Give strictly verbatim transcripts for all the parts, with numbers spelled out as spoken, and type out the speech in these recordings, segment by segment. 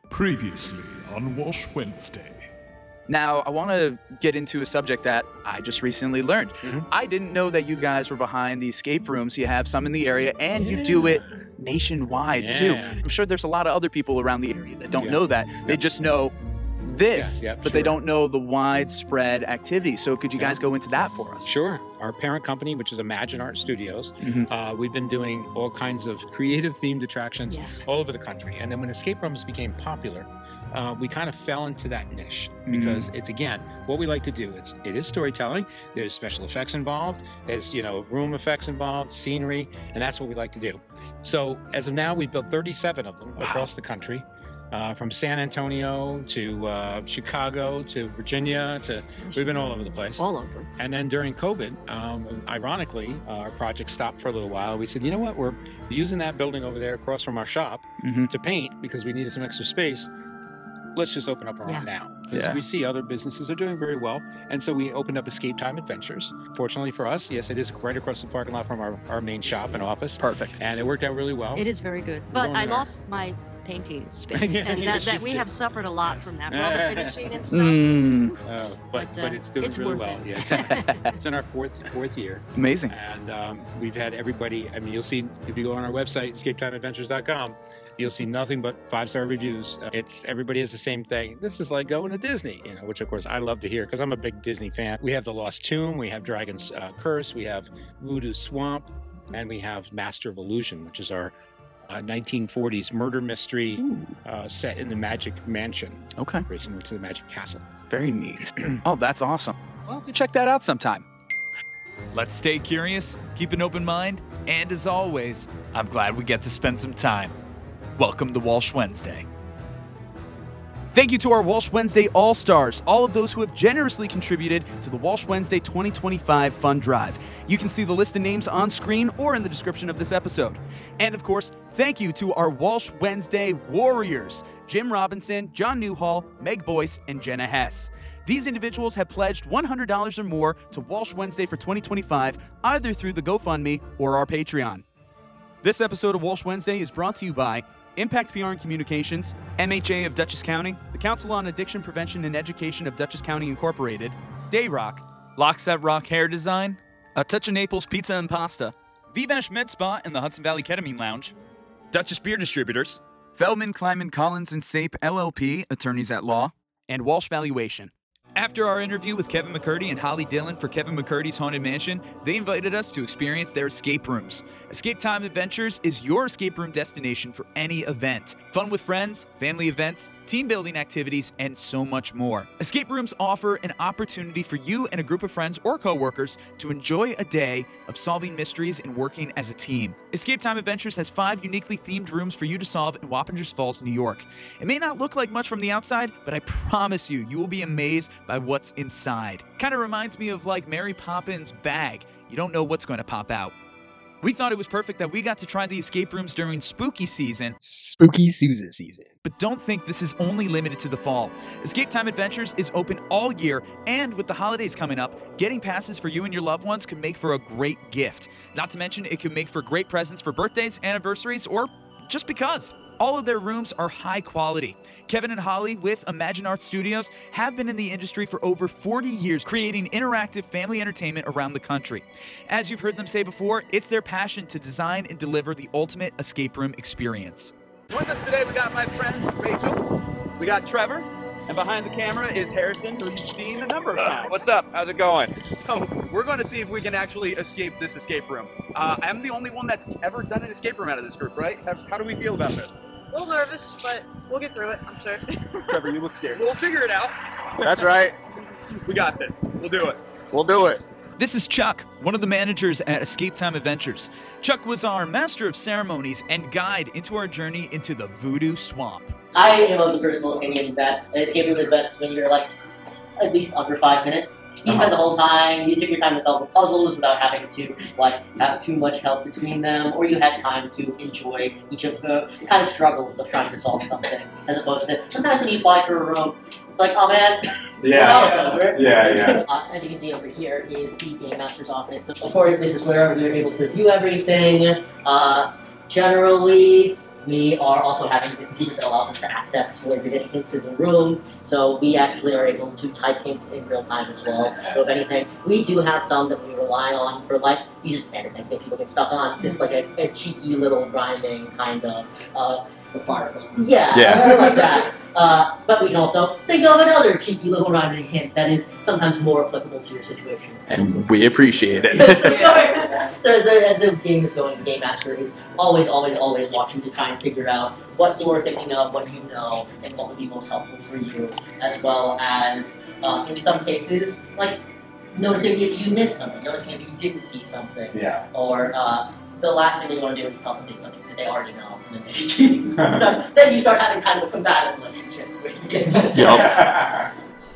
Previously on Walsh Wednesday. Now, I want to get into a subject that I just recently learned. Mm-hmm. I didn't know that you guys were behind the escape rooms. You have some in the area, and yeah. you do it nationwide, yeah. too. I'm sure there's a lot of other people around the area that don't yeah. know that. They just know this, yeah, yeah, but sure. they don't know the widespread activity. So could you guys yeah. go into that for us? Sure. Our parent company, which is Imagine Art Studios, mm-hmm. uh, we've been doing all kinds of creative themed attractions yes. all over the country. And then when escape rooms became popular, Uh, we kind of fell into that niche because mm. it's, again, what we like to do. It's, it is storytelling. There's special effects involved. There's, you know, room effects involved, scenery, and that's what we like to do. So as of now, we've built thirty-seven of them wow. across the country, uh, from San Antonio to uh, Chicago to Virginia to, we've been all over the place. All over. And then during COVID, um, ironically, uh, our project stopped for a little while. We said, you know what, we're using that building over there across from our shop mm-hmm. to paint because we needed some extra space. Let's just open up our yeah. own now. Because yeah. we see other businesses are doing very well. And so we opened up Escape Time Adventures. Fortunately for us, yes, it is right across the parking lot from our, our main shop and office. Perfect. And it worked out really well. It is very good. But I lost my painting space. and that, that we have suffered a lot from that. For all the finishing and stuff. Mm. Uh, but, but, uh, but it's doing it's really worth well. It. Yeah, it's, in, it's in our fourth fourth year. Amazing. And um, we've had everybody, I mean, you'll see, if you go on our website, escape time adventures dot com, you'll see nothing but five-star reviews. It's everybody has the same thing. This is like going to Disney, you know, which of course I love to hear because I'm a big Disney fan. We have The Lost Tomb, we have Dragon's uh, Curse, we have Voodoo Swamp, and we have Master of Illusion, which is our uh, nineteen forties murder mystery uh, set in the Magic Mansion. Okay. Very similar to the Magic Castle. Very neat. Oh, that's awesome. I'll have to check that out sometime. Let's stay curious, keep an open mind, and as always, I'm glad we get to spend some time. Welcome to Walsh Wednesday. Thank you to our Walsh Wednesday All-Stars, all of those who have generously contributed to the Walsh Wednesday twenty twenty-five Fund Drive. You can see the list of names on screen or in the description of this episode. And of course, thank you to our Walsh Wednesday Warriors, Jim Robinson, John Newhall, Meg Boyce, and Jenna Hess. These individuals have pledged one hundred dollars or more to Walsh Wednesday for twenty twenty-five, either through the GoFundMe or our Patreon. This episode of Walsh Wednesday is brought to you by Impact P R and Communications, M H A of Dutchess County, the Council on Addiction Prevention and Education of Dutchess County Incorporated, Dayrock, Lockset Rock Hair Design, A Touch of Naples Pizza and Pasta, Vivash Med Spa and the Hudson Valley Ketamine Lounge, Dutchess Beer Distributors, Feldman, Kleiman, Collins, and Sape, L L P, Attorneys at Law, and Walsh Valuation. After our interview with Kevin McCurdy and Holly Dillon for Kevin McCurdy's Haunted Mansion, they invited us to experience their escape rooms. Escape Time Adventures is your escape room destination for any event. Fun with friends, family events, team building activities, and so much more. Escape rooms offer an opportunity for you and a group of friends or coworkers to enjoy a day of solving mysteries and working as a team. Escape Time Adventures has five uniquely themed rooms for you to solve in Wappingers Falls, New York. It may not look like much from the outside, but I promise you, you will be amazed by what's inside. Kind of reminds me of like Mary Poppins' bag. You don't know what's going to pop out. We thought it was perfect that we got to try the escape rooms during spooky season. Spooky Susan season. But don't think this is only limited to the fall. Escape Time Adventures is open all year, and with the holidays coming up, getting passes for you and your loved ones could make for a great gift. Not to mention, it could make for great presents for birthdays, anniversaries, or just because. All of their rooms are high quality. Kevin and Holly with Imagine Art Studios have been in the industry for over forty years, creating interactive family entertainment around the country. As you've heard them say before, it's their passion to design and deliver the ultimate escape room experience. With us today, we got my friends Rachel, we got Trevor, and behind the camera is Harrison, who you've seen a number of times. What's up? How's it going? So we're going to see if we can actually escape this escape room. Uh, I'm the only one that's ever done an escape room out of this group, right? How, how do we feel about this? A little nervous, but we'll get through it, I'm sure. Trevor, you look scared. We'll figure it out. That's right. We got this. We'll do it. We'll do it. This is Chuck, one of the managers at Escape Time Adventures. Chuck was our master of ceremonies and guide into our journey into the Voodoo Swamp. I am of the personal opinion that an escape room is best when you're like at least under five minutes. You uh-huh. spent the whole time, you took your time to solve the puzzles without having to like have too much help between them, or you had time to enjoy each of the kind of struggles of trying to solve something, as opposed to sometimes when you fly through a room, it's like, oh man, yeah, now it's over. Yeah, yeah. Uh, as you can see over here is the Game Master's office. So, of course, this is where we're able to view everything. Uh, generally, we are also having the computers that allows us to access where you're getting hints in the room. So we actually are able to type hints in real time as well. So if anything, we do have some that we rely on for like, these are the standard things that people get stuck on. This is like a, a cheeky little rhyming kind of, uh, The fire film. yeah, Yeah. I like that. Uh, but we can also think of another cheeky little rhyming hint that is sometimes more applicable to your situation. And we appreciate it. Yes, of course. As the, as the game is going, the Game Master is always, always, always watching to try and figure out what you're thinking of, what you know, and what would be most helpful for you, as well as, uh, in some cases, like, noticing if you missed something, noticing if you didn't see something, Yeah. or, uh, the last thing that you want to do is tell somebody something that they already know, and then, they start, then you start having kind of a combative relationship with the Game Master. Yup.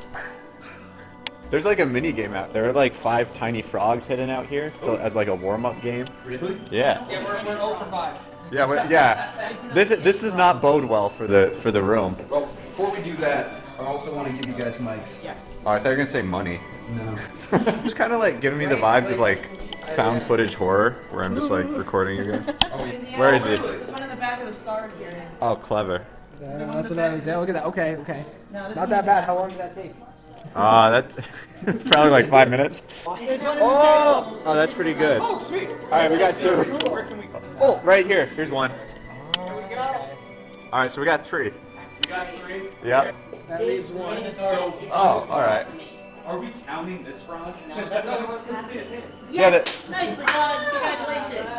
There's like a mini game out. There are like five tiny frogs hidden out here so, as like a warm-up game. Really? Yeah. Yeah, we're, we're zero for five. Yeah, but, yeah. This this does not bode well for the for the room. Well, before we do that, I also want to give you guys mics. Yes. Oh, I thought you were gonna say money. No. It's kind of like giving me the vibes of like found footage horror, where I'm just like recording you guys. Where is he? There's one in the back of the stars here. Oh, clever. Yeah, that's what I was saying. Look at that. Okay, okay. No, this Not one's that bad. How long did that take? Ah, that probably like five minutes. There's one in the Oh, oh, that's pretty good. Oh, sweet. All right, we got two. Where can we go? Oh, right here. Here's one. There we go. All right, so we got three. We got three. Yep. That leaves one. So, Oh, all right. are we counting this frog? Yeah. That, Nicely done, congratulations.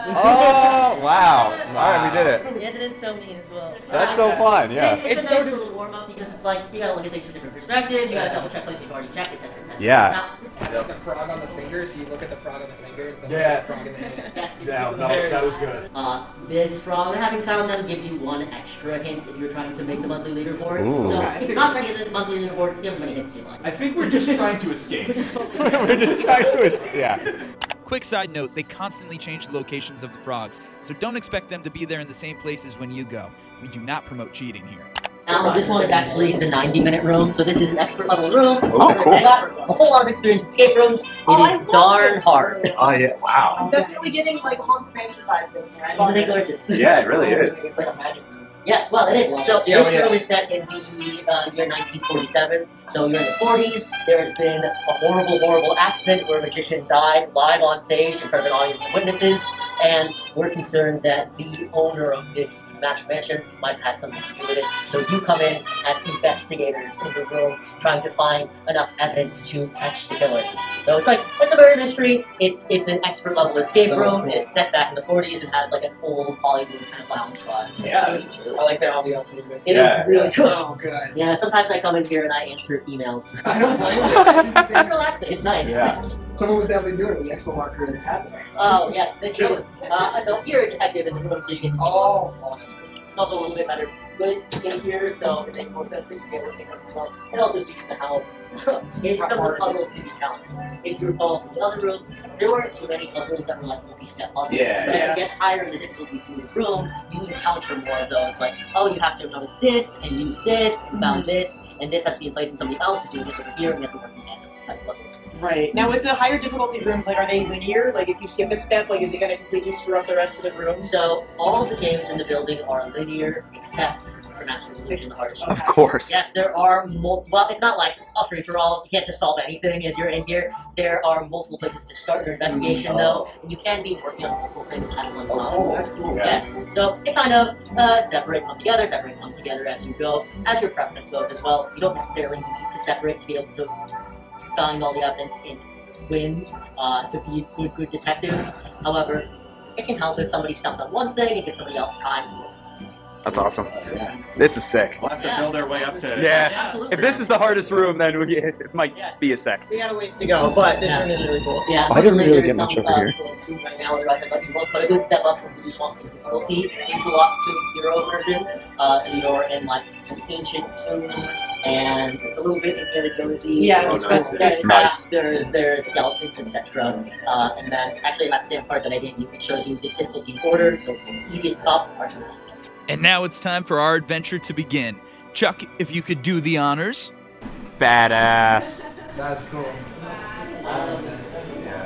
oh, wow. All right, we did it. Isn't it so mean as well? That's so fun. Yeah. It's, It's a so nice dis- little warm up because it's like you gotta look at things from different perspectives. You gotta double check places you've already checked, et cetera, et cetera. Yeah. Now, Like the frog on the finger, so you look at the frog on the finger, it's the, Yeah. the frog in the hand. yes, Yeah, it was no, very- that was good. Uh, this frog, having found them, gives you one extra hint if you're trying to make the monthly leaderboard. Ooh. So if you're not trying to get the monthly leaderboard, give as many hints as you like. I think we're just trying to escape. Which is totally We're just trying to. es- Yeah. Quick side note, they constantly change the locations of the frogs, so don't expect them to be there in the same places when you go. We do not promote cheating here. Now, this one is actually the ninety minute room, so this is an expert level room. Oh, cool. I've got a whole lot of experience with escape rooms. It Oh, I is love darn this hard. room. Oh yeah. Wow. I'm definitely getting like Haunted Mansion vibes in here. I love Isn't it it. gorgeous? Yeah, it really is. It's like a magic room. Yes, well, it is. So Yeah, this well, yeah. room is set in the uh, year nineteen forty-seven. So you're in the forties. There has been a horrible, horrible accident where a magician died live on stage in front of an audience of witnesses, and we're concerned that the owner of this magic mansion might have had something to do with it. So you come in as investigators in the room, trying to find enough evidence to catch the killer. So it's like it's a murder mystery. It's it's an expert level escape So room. cool. It's set back in the forties and has like an old Hollywood kind of lounge vibe. Yeah, I like that ambiance music. It is Yeah. really cool. So good. Yeah, sometimes I come in here and I answer emails. I don't blame you. It's relaxing. It's nice. Yeah. Someone was definitely doing it with the expo marker in the hat there. Oh yes, this is uh, no, you're a detective in the room, so you get to see Oh, those. oh, that's good. It's also a little bit better good in here, so it makes more sense that you be able to take this as well. It also speaks to how it, some of the puzzles can be challenging. If you recall from the other room, there weren't too many puzzles that were like multi-step puzzles. Yeah, but as yeah. you get higher in the difficulty through the room, you encounter more of those. Like, oh, you have to notice this and use this, and found this, and this has to be in place, and somebody else is doing this over here, and you have to work in tandem type puzzles. Right. Now with the higher difficulty rooms, like are they linear? Like if you skip a step, like is it gonna completely screw up the rest of the room? So all of the games in the building are linear, except for Master of Illusion, the hardest one. Of course. Yes, there are mul- well, it's not like a free for all. You can't just solve anything as you're in here. There are multiple places to start your investigation, though. And you can be working on multiple things at one time. Oh, that's cool. Yes. So they kind of uh, separate, come together, separate, come together as you go, as your preference goes as well. You don't necessarily need to separate to be able to find all the evidence and win uh, to be good, good detectives. However, it can help if somebody stumped on one thing and give somebody else time to work. That's awesome. This is sick. We'll have to Yeah. build our way up to. Yeah. Absolutely. If this is the hardest room, then we, it might Yes. be a sec. We got a ways to go, but this Yeah. room is really cool. Yeah, I didn't really unfortunately, get there's much some, over uh, here. people in Tomb right now, otherwise I'd let you look, but a good step up from the Swamp King difficulty is the Lost Tomb Hero version. Uh, so you're in like an ancient tomb, and it's a little bit Indiana Jonesy. Yeah, Oh, it's nice. there's Nice. traps, there's there's skeletons, et cetera. Uh, and then actually that stand part that I gave you, it shows you the difficulty order. So easiest top, hardest to the bottom. And now it's time for our adventure to begin. Chuck, if you could do the honors. Badass. That's cool.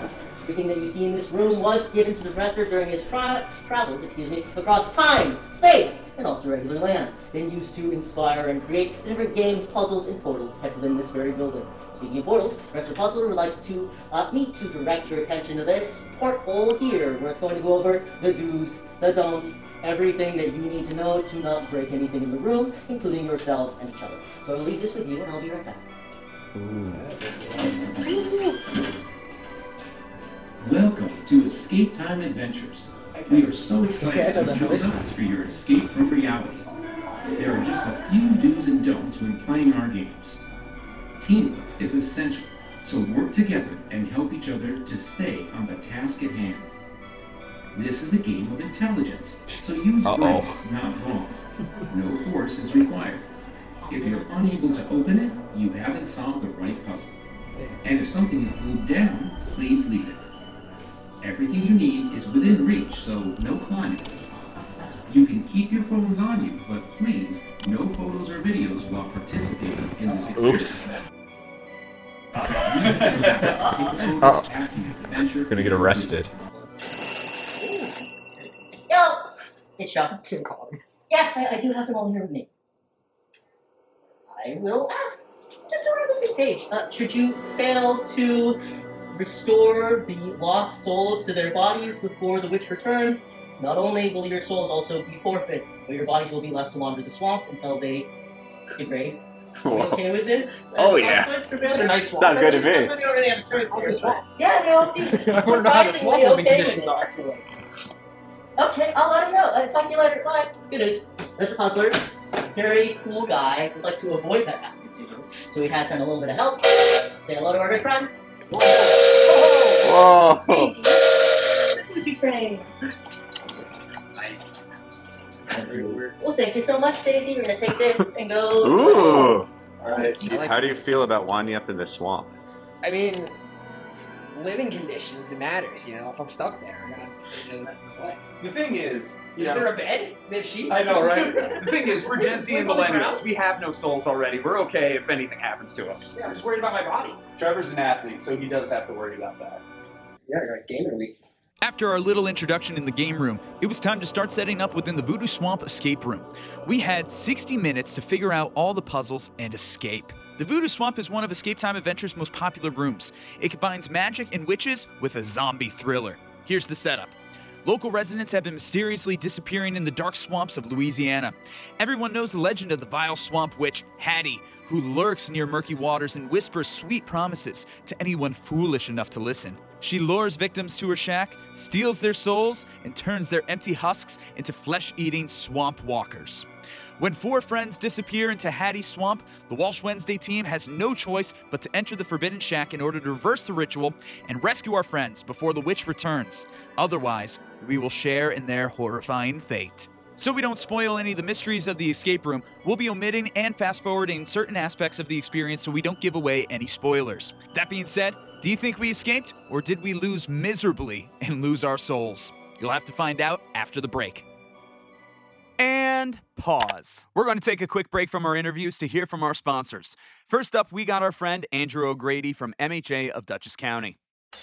Everything that you see in this room was given to the professor during his tra travels, excuse me, across time, space, and also regular land, then used to inspire and create the different games, puzzles, and portals kept within this very building. Speaking of portals, Professor Puzzler would like to uh, me to direct your attention to this porthole here, where it's going to go over the do's, the don'ts, everything that you need to know to not break anything in the room, including yourselves and each other. So I'll leave this with you, and I'll be right back. Ooh. Welcome to Escape Time Adventures. We are so excited that you chose us for your escape from reality. There are just a few do's and don'ts when playing our games. Teamwork is essential, so work together and help each other to stay on the task at hand. This is a game of intelligence, so use Uh-oh. brains, not wrong. No force is required. If you're unable to open it, you haven't solved the right puzzle. And if something is glued down, please leave it. Everything you need is within reach, so no climbing. You can keep your phones on you, but please, no photos or videos while participating in this experience. Uh-oh. Gonna get arrested. Yo! It's Sean. Tim calling. Yes, I, I do have them all here with me. I will ask, just so we're on the same page, uh, should you fail to restore the lost souls to their bodies before the witch returns, not only will your souls also be forfeit, but your bodies will be left to wander the swamp until they degrade. Are you okay with this? Oh, yeah. It's a nice swamp. Sounds good to me. Somebody already have a choice here, so- Yeah, they all seem I don't know how the swamp surprisingly living okay conditions with are. it. Okay, I'll let him know. Uh, talk to you later. Bye. Good news. Mister Puzzler, very cool guy. Would like to avoid that happening to you. So he has sent a little bit of help. Say hello to our good friend. Whoa! Who's train? Nice. Well, thank you so much, Daisy. We're gonna take this and go. Ooh! Alright. How do you feel about winding up in the swamp? I mean, living conditions, it matters, you know? If I'm stuck there, I'm gonna have to stay there the rest of my life. The thing is, you Is know, there a bed? They have sheets? I know, right? The thing is, we're Gen Z and Sleep on the millennials. ground? We have no souls already. We're okay if anything happens to us. Yeah, I'm just worried about my body. Trevor's an athlete, so he does have to worry about that. Yeah, I got a game in a week. After our little introduction in the game room, it was time to start setting up within the Voodoo Swamp escape room. We had sixty minutes to figure out all the puzzles and escape. The Voodoo Swamp is one of Escape Time Adventure's most popular rooms. It combines magic and witches with a zombie thriller. Here's the setup. Local residents have been mysteriously disappearing in the dark swamps of Louisiana. Everyone knows the legend of the vile swamp witch, Hattie, who lurks near murky waters and whispers sweet promises to anyone foolish enough to listen. She lures victims to her shack, steals their souls, and turns their empty husks into flesh-eating swamp walkers. When four friends disappear into Hattie's swamp, the Walsh Wednesday team has no choice but to enter the Forbidden Shack in order to reverse the ritual and rescue our friends before the witch returns. Otherwise, we will share in their horrifying fate. So we don't spoil any of the mysteries of the escape room, we'll be omitting and fast-forwarding certain aspects of the experience so we don't give away any spoilers. That being said, do you think we escaped, or did we lose miserably and lose our souls? You'll have to find out after the break. And pause. We're going to take a quick break from our interviews to hear from our sponsors. First up, we got our friend Andrew O'Grady from M H A of Dutchess County.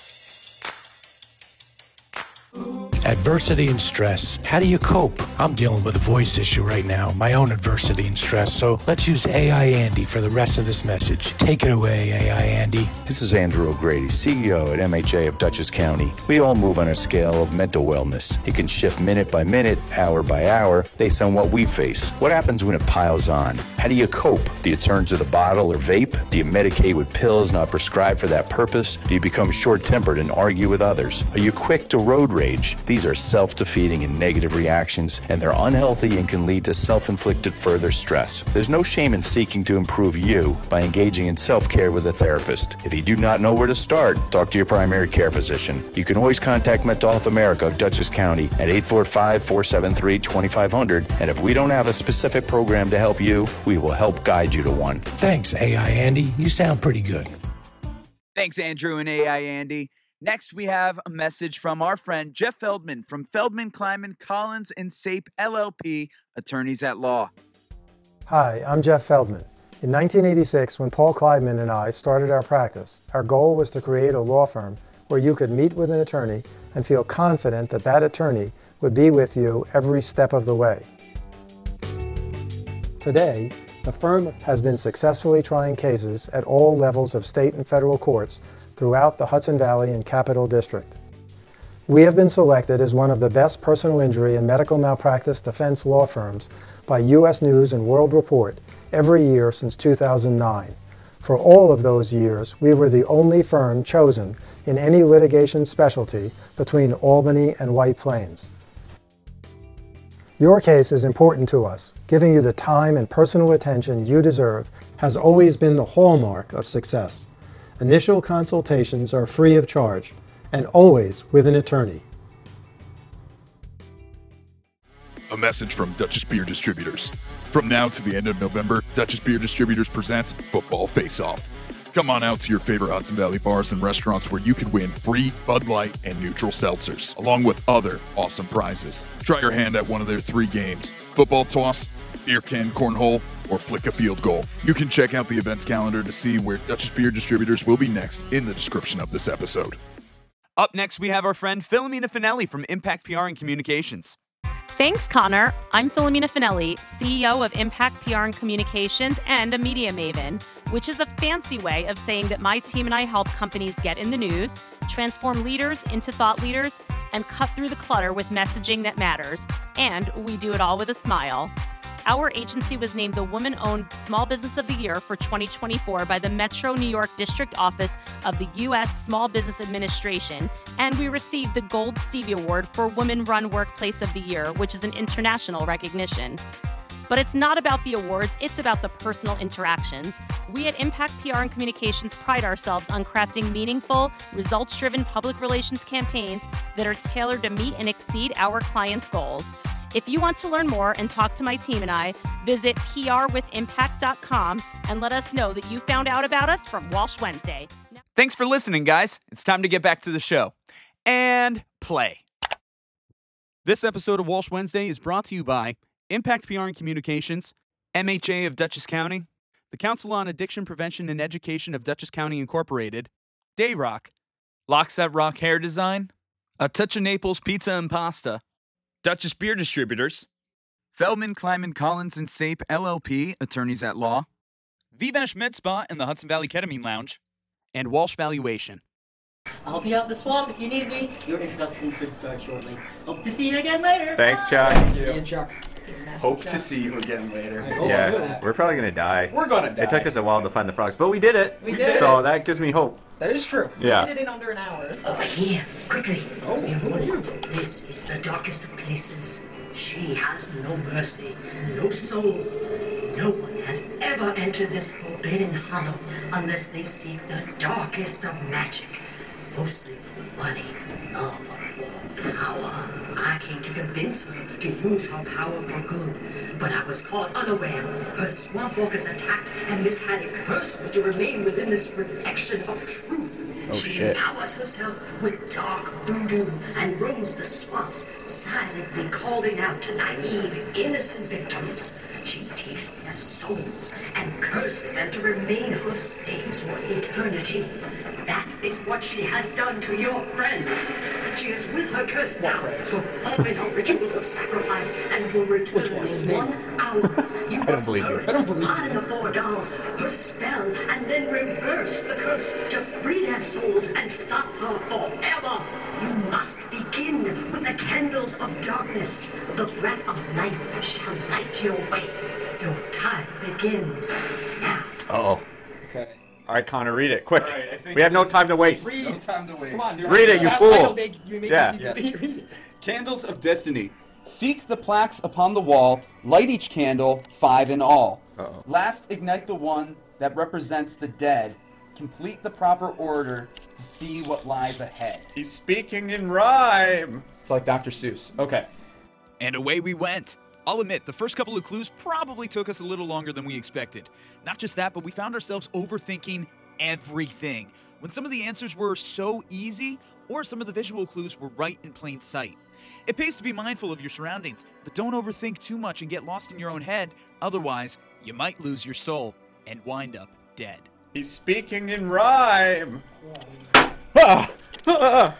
Adversity and stress. How do you cope? I'm dealing with a voice issue right now, my own adversity and stress, so let's use A I Andy for the rest of this message. Take it away, A I Andy. This is Andrew O'Grady, C E O at M H A of Dutchess County. We all move on a scale of mental wellness. It can shift minute by minute, hour by hour, based on what we face. What happens when it piles on? How do you cope? Do you turn to the bottle or vape? Do you medicate with pills not prescribed for that purpose? Do you become short-tempered and argue with others? Are you quick to road rage? These are self-defeating and negative reactions, and they're unhealthy and can lead to self-inflicted further stress. There's no shame in seeking to improve you by engaging in self-care with a therapist. If you do not know where to start, talk to your primary care physician. You can always contact Mental Health America of Dutchess County at eight four five, four seven three, two five zero zero, and if we don't have a specific program to help you, we will help guide you to one. Thanks, A I Andy. You sound pretty good. Thanks, Andrew and A I Andy. Next, we have a message from our friend Jeff Feldman from Feldman, Kleiman, Collins, and Sape L L P, attorneys at law. Hi, I'm Jeff Feldman. In nineteen eighty-six, when Paul Kleiman and I started our practice, our goal was to create a law firm where you could meet with an attorney and feel confident that that attorney would be with you every step of the way. Today, the firm has been successfully trying cases at all levels of state and federal courts throughout the Hudson Valley and Capital District. We have been selected as one of the best personal injury and medical malpractice defense law firms by U S News and World Report every year since two thousand nine. For all of those years, we were the only firm chosen in any litigation specialty between Albany and White Plains. Your case is important to us. Giving you the time and personal attention you deserve has always been the hallmark of success. Initial consultations are free of charge and always with an attorney. A message from Duchess Beer Distributors. From now to the end of November, Duchess Beer Distributors presents Football Face-Off. Come on out to your favorite Hudson Valley bars and restaurants where you can win free Bud Light and neutral seltzers, along with other awesome prizes. Try your hand at one of their three games: football toss, beer can cornhole, or flick a field goal. You can check out the events calendar to see where Duchess Beer Distributors will be next in the description of this episode. Up next, we have our friend Philomena Finelli from Impact P R and Communications. Thanks, Connor. I'm Philomena Finelli, C E O of Impact P R and Communications and a media maven, which is a fancy way of saying that my team and I help companies get in the news, transform leaders into thought leaders, and cut through the clutter with messaging that matters. And we do it all with a smile. Our agency was named the Woman-Owned Small Business of the Year for twenty twenty-four by the Metro New York District Office of the U S Small Business Administration, and we received the Gold Stevie Award for Women-Run Workplace of the Year, which is an international recognition. But it's not about the awards, it's about the personal interactions. We at Impact P R and Communications pride ourselves on crafting meaningful, results-driven public relations campaigns that are tailored to meet and exceed our clients' goals. If you want to learn more and talk to my team and I, visit P R with impact dot com and let us know that you found out about us from Walsh Wednesday. Thanks for listening, guys. It's time to get back to the show. And play. This episode of Walsh Wednesday is brought to you by Impact P R and Communications, M H A of Dutchess County, the Council on Addiction Prevention and Education of Dutchess County Incorporated, Dayrock, Lockset Rock Hair Design, A Touch of Naples Pizza and Pasta, Duchess Beer Distributors, Feldman, Kleiman, Collins, and Sape, L L P, Attorneys at Law, Vivash Med Spa and the Hudson Valley Ketamine Lounge, and Walsh Valuation. I'll be out the swamp if you need me. Your introduction should start shortly. Hope to see you again later. Thanks, Chuck. Thank you, Chuck. Hope to see you again later. Yeah, we're probably gonna die. We're gonna die. It took us a while to find the frogs, but we did it. We did So it. that gives me hope. That is true. Yeah. We did it in under an hour. Over here, quickly. Oh, you. This is the darkest of places. She has no mercy, no soul. No one has ever entered this forbidden hollow unless they seek the darkest of magic. Mostly for money, love, or power. I came to convince her to use her power for good, but I was caught unaware. Her swamp walkers attacked, and Miss Hattie cursed me to remain within this protection of truth. Oh, she shit. empowers herself with dark voodoo and roams the swamps, silently calling out to naive, innocent victims. She takes their souls and curses them to remain her slaves for eternity. That is what she has done to your friends. She is with her curse now, performing her rituals of sacrifice, and will return in one hour. You I don't believe you. I don't believe you. the four dolls, her spell, and then reverse the curse to free their souls and stop her forever. You must begin with the candles of darkness. The breath of light shall light your way. Your time begins now. Uh-oh. Okay. All right, Connor, read it, quick. All right, I think we have no this- time to waste. Read. No time to waste. Come on, dude. Read it, you That fool. title make- you make Yeah. us Yes. even read it. Candles of Destiny. Seek the plaques upon the wall, light each candle, five in all. Uh-oh. Last ignite the one that represents the dead. Complete the proper order to see what lies ahead. He's speaking in rhyme. It's like Doctor Seuss. Okay. And away we went. I'll admit, the first couple of clues probably took us a little longer than we expected. Not just that, but we found ourselves overthinking everything. When some of the answers were so easy, or some of the visual clues were right in plain sight. It pays to be mindful of your surroundings, but don't overthink too much and get lost in your own head. Otherwise, you might lose your soul and wind up dead. He's speaking in rhyme. Ah, All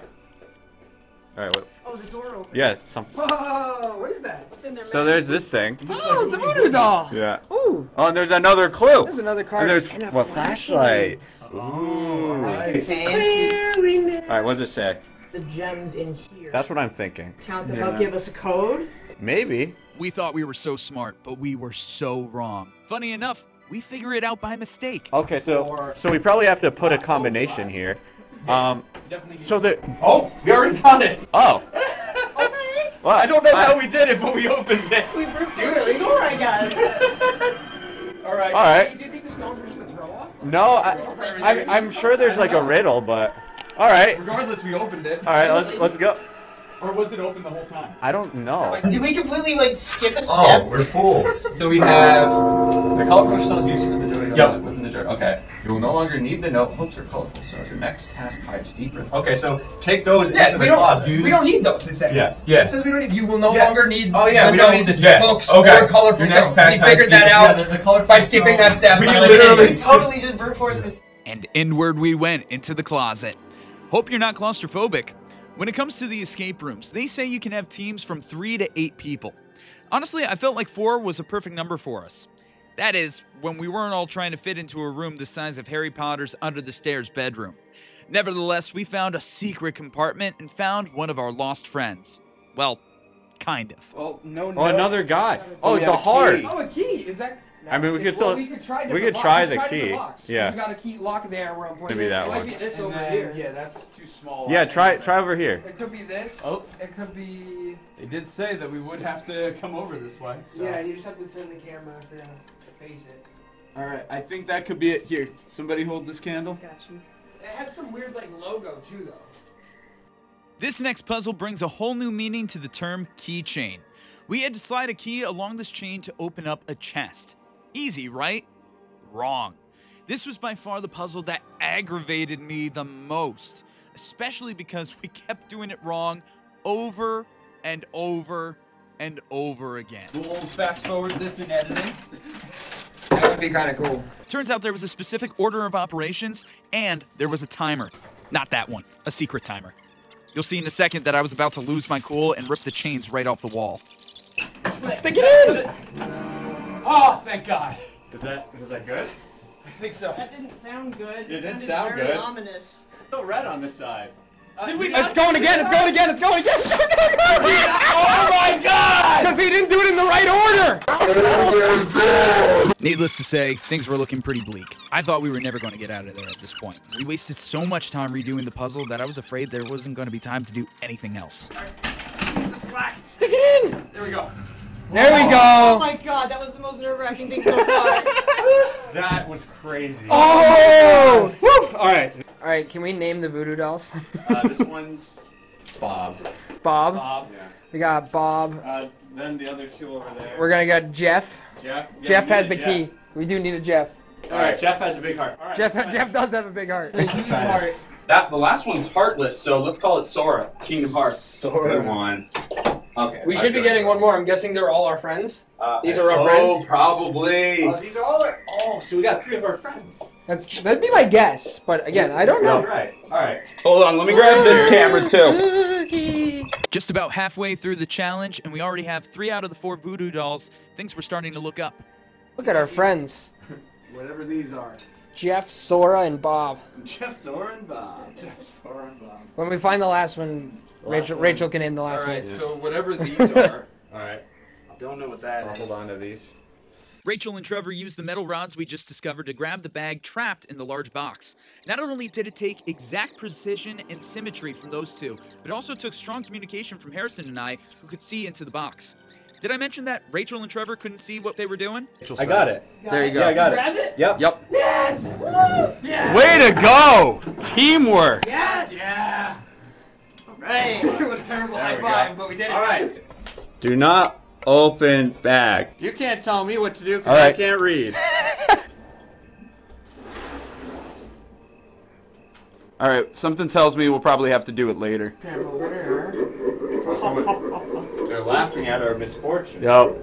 right. What? Oh, the door open. Yeah, it's something. Whoa, what is that? What's in there? So there's this thing. Oh, it's a voodoo doll. Yeah. Ooh. Oh, and there's another clue. There's another card. And there's And a what flashlights. Ooh. Right. Clearly now. All right. What does it say? The gems in here. That's what I'm thinking. Count them up. Give us a code. Maybe. We thought we were so smart, but we were so wrong. Funny enough, we figure it out by mistake. Okay, so so we probably have to put a combination here. Um, so that Oh, we already got it. oh. Well, I don't know I- how we did it, but we opened it. We broke the door, I guess. All right. All right. Do you think the stones were just to throw off? No, I, I'm I'm sure there's like a riddle, but all right. Regardless, we opened it. All right, let's let's go. Or was it open the whole time? I don't know. Did we completely like skip a step? Oh, we're fools. So we have the colorful stones used for the dodo yep. within the jar. Okay. You will no longer need the notebooks or colorful stones. Your next task hides deeper. Okay, so take those Yeah, into we the don't. closet. We don't need those. It says. Yeah. Yeah. It says we don't need. You will no Yeah. longer need. Oh yeah, the we don't need the notes, yeah. books okay. or colorful Your next stones. task We figured hides that deeper. out Yeah, the, the colorful by skipping that step. We Like, literally we totally just brute force this. And inward we went into the closet. Hope you're not claustrophobic. When it comes to the escape rooms, they say you can have teams from three to eight people. Honestly, I felt like four was a perfect number for us. That is, when we weren't all trying to fit into a room the size of Harry Potter's Under the Stairs bedroom. Nevertheless, we found a secret compartment and found one of our lost friends. Well, kind of. Oh, no, Oh, no. another guy. Oh, yeah, the a heart. key. Oh, a key. Is that... I mean, we could well, still we could try, we different could try locks. the Let's key. the locks. Yeah. We got a key lock there where I'm pointing. Maybe that it one. might be this And over then- here. Yeah, that's too small. Yeah, try try over here. It could be this. Oh. It could be... They did say that we would have to come over this way. So. Yeah, you just have to turn the camera to, to face it. All right, I think that could be it. Here, somebody hold this candle. Got you. It had some weird like logo too, though. This next puzzle brings a whole new meaning to the term keychain. We had to slide a key along this chain to open up a chest. Easy, right? Wrong. This was by far the puzzle that aggravated me the most, especially because we kept doing it wrong over and over and over again. We'll fast forward this in editing. That would be kind of cool. Turns out there was a specific order of operations, and there was a timer. Not that one, a secret timer. You'll see in a second that I was about to lose my cool and rip the chains right off the wall. Stick it in! Oh, thank God. Is that is that good? I think so. That didn't sound good. It didn't sounded sound very good. ominous. Still red on this side. Did we It's going again, it's going again, it's going again! It's going again! Oh my God! Because he didn't do it in the right order! Needless to say, things were looking pretty bleak. I thought we were never going to get out of there at this point. We wasted so much time redoing the puzzle that I was afraid there wasn't going to be time to do anything else. Stick it in! There we go. There we Oh go! my god, that was the most nerve-wracking thing so far. That was crazy. Oh! Woo! All right. All right, can we name the voodoo dolls? Uh, this one's Bob. Bob. Bob. Yeah. We got Bob. Uh, then the other two over there. We're gonna get Jeff. Jeff. Yeah, Jeff we has need the a key. Jeff. We do need a Jeff. All right. Jeff has a big heart. All right. Jeff let's Jeff does have a big heart. Heart. That the last one's heartless, so let's call it Sora. Kingdom Hearts. Sora. Good one. Okay. We should be getting one more. I'm guessing they're all our friends. Uh, These are our oh, friends. probably. Oh, these are all our. Oh, so we got three of our friends. That's that'd be my guess, but again, I don't know. All right. All right. Hold on, let me grab this camera too. Just about halfway through the challenge, and we already have three out of the four voodoo dolls. Things were starting to look up. Look at our friends. Whatever these are. Jeff, Sora, and Bob. Jeff, Sora, and Bob. Jeff, Sora, and Bob. When we find the last one, Last Rachel one. Rachel can name the last All right, one. so whatever these are. All right. Don't know what that I'll is. hold on to these. Rachel and Trevor used the metal rods we just discovered to grab the bag trapped in the large box. Not only did it take exact precision and symmetry from those two, but it also took strong communication from Harrison and I, who could see into the box. Did I mention that Rachel and Trevor couldn't see what they were doing? I got it. There you go. Yeah, I got You grabbed it. it? Yep. Yep. Yes! Woo! Yes! Way to go! Teamwork! Yes! Yeah. Right. What a terrible high five, but we did it. All right. Do not open bag. You can't tell me what to do because All right. I can't read. All right, something tells me we'll probably have to do it later. Okay, but where? They're laughing at our misfortune. Yep.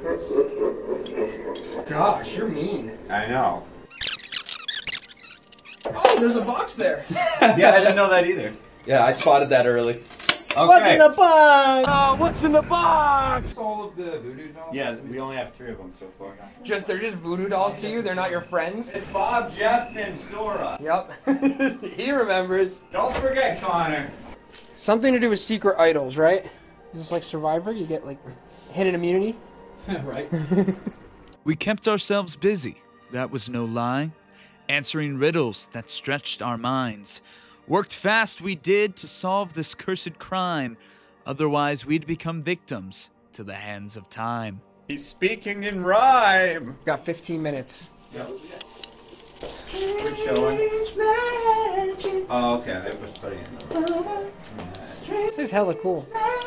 Gosh, you're mean. I know. Oh, there's a box there. Yeah, I didn't know that either. Yeah, I spotted that early. What's in the box? Oh, what's in the box? All of the voodoo dolls. Yeah, we only have three of them so far. Just they're just voodoo dolls to you. They're not your friends. It's Bob, Jeff, and Sora. Yep. He remembers. Don't forget, Connor. Something to do with secret idols, right? Is this like Survivor? You get like hidden immunity. Right. We kept ourselves busy, that was no lie, answering riddles that stretched our minds. Worked fast we did to solve this cursed crime, otherwise we'd become victims to the hands of time. He's speaking in rhyme. Got fifteen minutes. Yep. We're showing. Oh, okay. I was putting it. This is hella cool.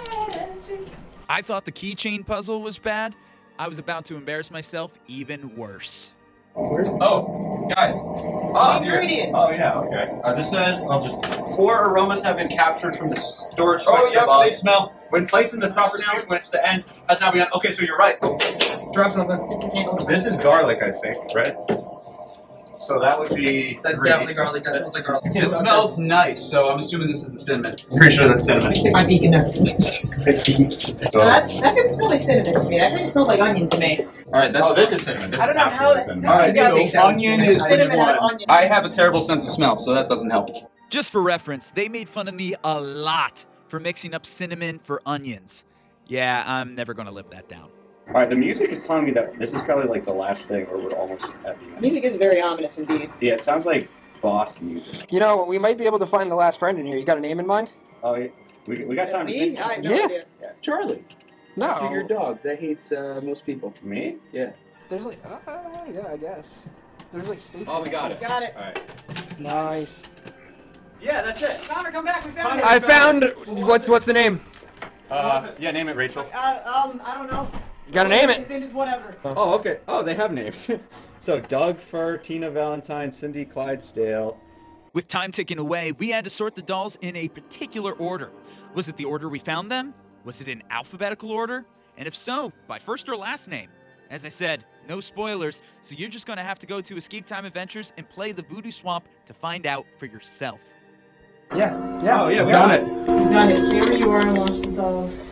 I thought the keychain puzzle was bad. I was about to embarrass myself even worse. Oh, guys. Oh, Ingredients. Oh, yeah, okay. Uh, this says, I'll just, four aromas have been captured from the storage Oh, spices yep, above. they smell. When placed in the proper sequence, the end has now begun. Okay, so you're right. Drop something. It's a candle. This is garlic, I think, right? So that would be That's three. definitely garlic. That smells like garlic. It smells nice, so I'm assuming this is the cinnamon. Pretty sure that's cinnamon. Let me stick my beak in there. So- that, that didn't smell like cinnamon to me. That kind of smelled like onion to me. All right, that's Oh, this is cinnamon. This I don't is know how actually that- cinnamon. all right. You gotta So make that onion with is which cinnamon and one? onion. I have a terrible sense of smell, so that doesn't help. Just for reference, they made fun of me a lot for mixing up cinnamon for onions. Yeah, I'm never going to live that down. All right, the music is telling me that this is probably like the last thing, or we're almost at the end. Music is very ominous indeed. Yeah, it sounds like boss music. You know, we might be able to find the last friend in here. You got a name in mind? Oh, yeah. we, we got time to Me? think. I have no Yeah. idea. Charlie. No. Your dog that hates uh, most people. Me? Yeah. There's like, uh, yeah, I guess. There's like space. Oh, we got it. Got it. All right. Nice. Yeah, that's it. Connor, come back. We found it. I found. What's what's the name? Uh, yeah, name it Rachel. Uh, um, I don't know. You gotta name His it. name is whatever. Oh, okay. Oh, they have names. So Doug Fur, Tina Valentine, Cindy Clydesdale. With time ticking away, we had to sort the dolls in a particular order. Was it the order we found them? Was it in alphabetical order? And if so, by first or last name? As I said, no spoilers, so you're just going to have to go to Escape Time Adventures and play the Voodoo Swamp to find out for yourself. Yeah. Yeah. Oh, yeah, we done got it. Done it. Stay where you are and watch the dolls.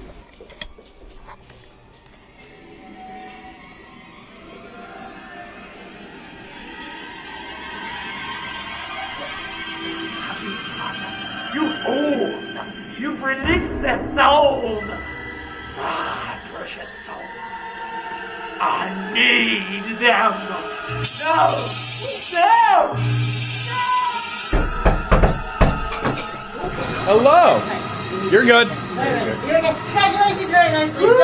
You fools! You've released their souls! Ah, precious souls. I need them! No! No! Hello. You're good. You're okay. Congratulations, very nicely Woo!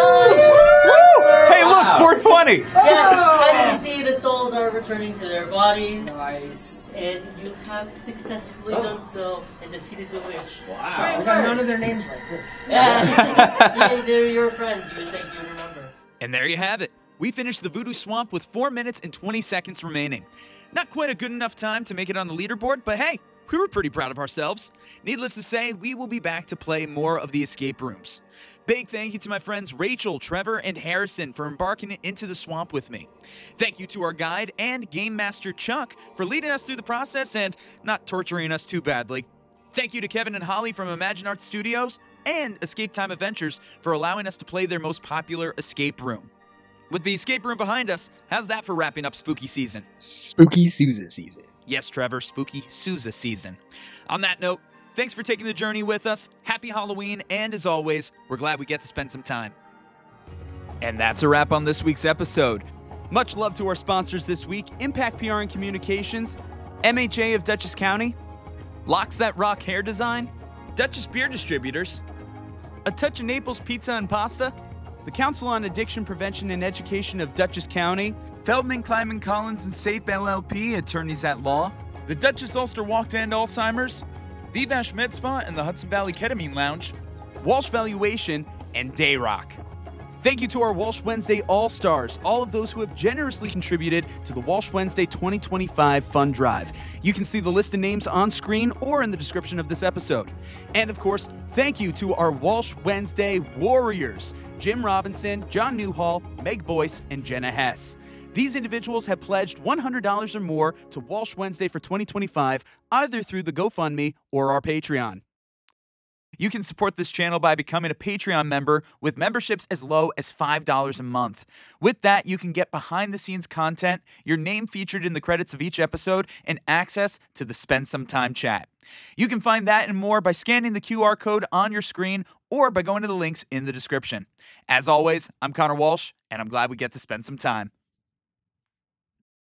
done! Hey, look, four twenty. Yes, as you can see, the souls are returning to their bodies. Nice. And you have successfully done so and defeated the witch. Wow. We got none of their names right too. Yeah, yeah, they're your friends. You would think you would remember. And there you have it. We finished the Voodoo Swamp with four minutes and twenty seconds remaining. Not quite a good enough time to make it on the leaderboard, but hey, we were pretty proud of ourselves. Needless to say, we will be back to play more of the escape rooms. Big thank you to my friends Rachel, Trevor, and Harrison for embarking into the swamp with me. Thank you to our guide and Game Master Chuck for leading us through the process and not torturing us too badly. Thank you to Kevin and Holly from Imagine Art Studios and Escape Time Adventures for allowing us to play their most popular escape room. With the escape room behind us, how's that for wrapping up spooky season? Spooky Sousa season. Yes, Trevor, spooky Sousa season. On that note, thanks for taking the journey with us. Happy Halloween, and as always, we're glad we get to spend some time. And that's a wrap on this week's episode. Much love to our sponsors this week, Impact P R and Communications, M H A of Dutchess County, Locks That Rock Hair Design, Dutchess Beer Distributors, A Touch of Naples Pizza and Pasta, the Council on Addiction Prevention and Education of Dutchess County, Feldman, Kleiman, Collins, and SAPE L L P, attorneys at law, the Dutchess Ulster Walk to End Alzheimer's, Vivash Med Spa and the Hudson Valley Ketamine Lounge, Walsh Valuation, and Dayrock. Thank you to our Walsh Wednesday All-Stars, all of those who have generously contributed to the Walsh Wednesday twenty twenty-five Fund Drive. You can see the list of names on screen or in the description of this episode. And of course, thank you to our Walsh Wednesday Warriors, Jim Robinson, John Newhall, Meg Boyce, and Jenna Hess. These individuals have pledged one hundred dollars or more to Walsh Wednesday for twenty twenty-five, either through the GoFundMe or our Patreon. You can support this channel by becoming a Patreon member with memberships as low as five dollars a month. With that, you can get behind-the-scenes content, your name featured in the credits of each episode, and access to the Spend Some Time chat. You can find that and more by scanning the Q R code on your screen or by going to the links in the description. As always, I'm Connor Walsh, and I'm glad we get to spend some time.